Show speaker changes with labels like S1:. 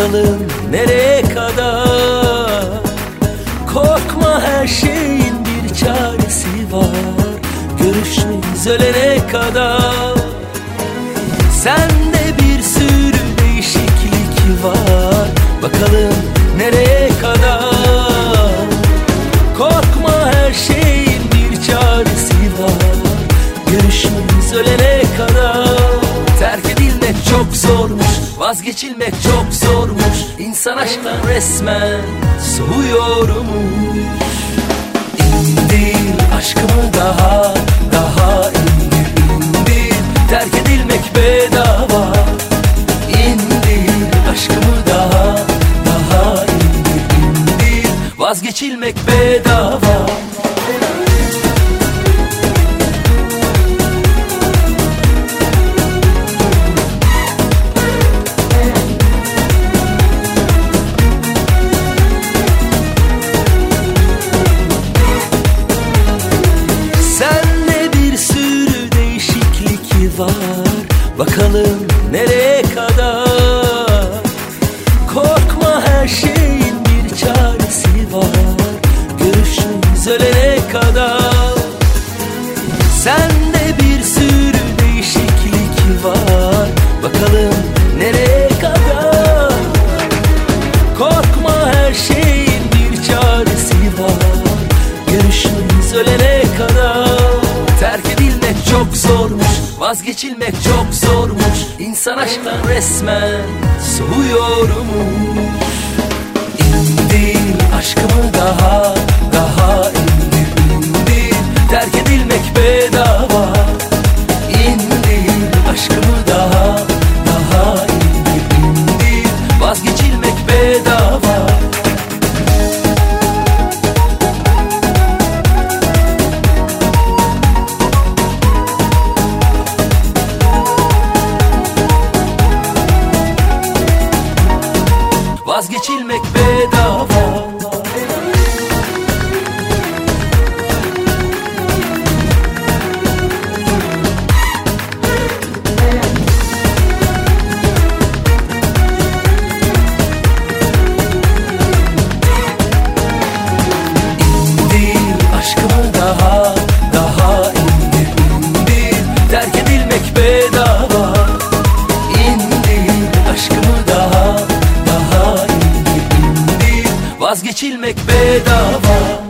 S1: bakalım nereye kadar. Korkma, her şeyin bir çaresi var. Görüşmeyiz ölene kadar. Sende bir sürü değişiklik var. Bakalım nereye kadar. Korkma, her şeyin bir çaresi var. Görüşmeyiz ölene kadar. Terk edilmek çok zormuş, vazgeçilmek çok zormuş. İnsan aşktan resmen soğuyormuş. İndir aşkımı daha, daha indir. Terk edilmek bedava. İndir aşkımı daha, daha indir. Vazgeçilmek bedava. Var. Bakalım nereye kadar. Korkma, her şeyin bir çaresi var. Görüşürüz ölene kadar. Sende bir sürü değişiklik var. Bakalım nereye kadar. Korkma, her şeyin bir çaresi var. Görüşürüz ölene kadar. Terk edilmek çok zormuş, vazgeçilmek çok zormuş. İnsan aşktan resmen soğuyormuş. İndir aşkımı daha, daha indir. Terk edilmek bedava. İndir aşkımı daha, daha indir. Vazgeçilmek bedava. Vazgeçilmek bedava. İndir aşkımı daha, daha indir. Terk edilmek bedava. İndir aşkımı daha, daha indir. Vazgeçilmek bedava.